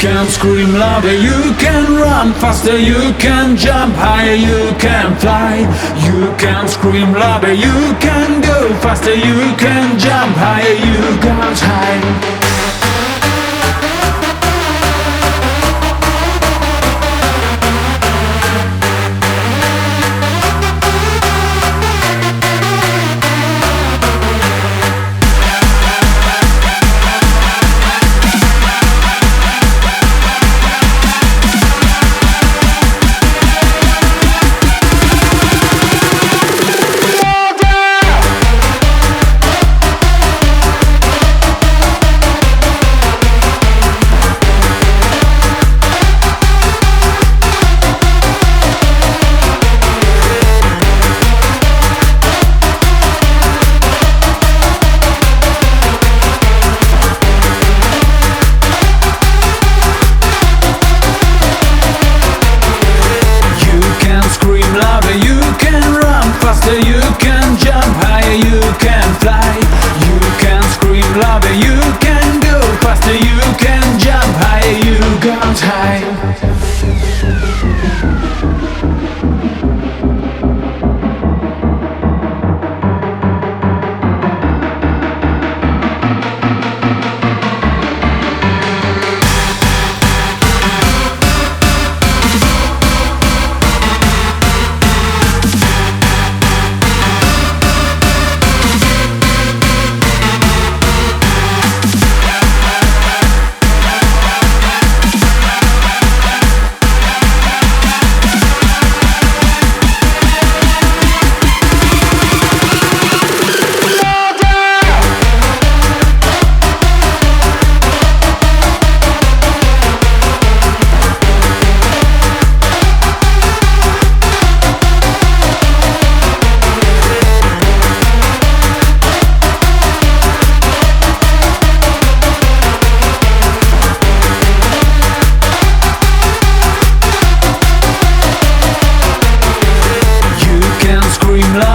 can scream louder, you can run faster, you can jump higher, you can fly. You can scream louder, you can go faster, you can jump higher, you can't hide. You can jump higher, you can fly. You can scream louder, you can go faster, you can jump higher, you can't hide. Scream loud.